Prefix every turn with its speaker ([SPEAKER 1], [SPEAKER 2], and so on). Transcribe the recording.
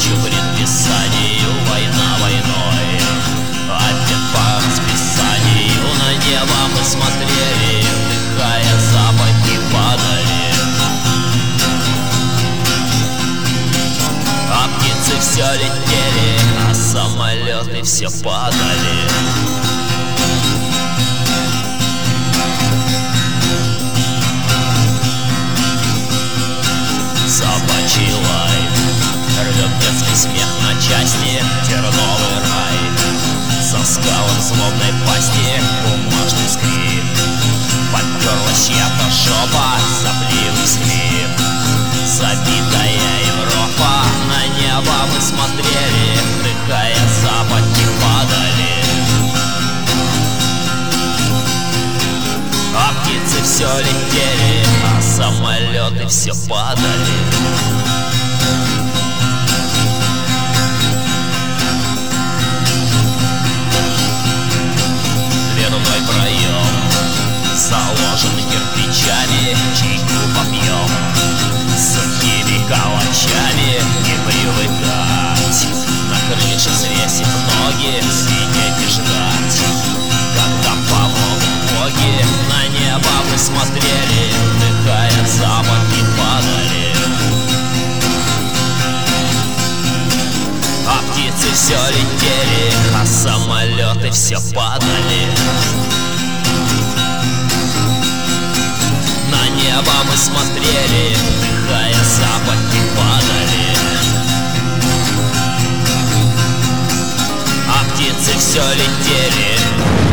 [SPEAKER 1] навстречу предписанию, война войной. Опять по расписанию на небо мы смотрели, вдыхая запахи падали. А птицы все летели, а самолеты все падали. Собачий лай рвет детский смех на части, терновый рай. За скалом злобной пасти бумажный скрип. Подперлась чья-то жопа, сопливый скрип. Забитая Европа, на небо мы смотрели, вдыхая запахи падали. А птицы все летели, а самолеты все падали. Дверной проем заложен кирпичами, чайку попьем. С сухими калачами не привыкать, на крыше свесив ноги, сидеть и ждать, когда помогут боги. На небо мы смотрели, вдыхая запахи падали. А птицы все летели, а самолеты все падали. На небо мы смотрели, вдыхая запахи падали. А птицы все летели.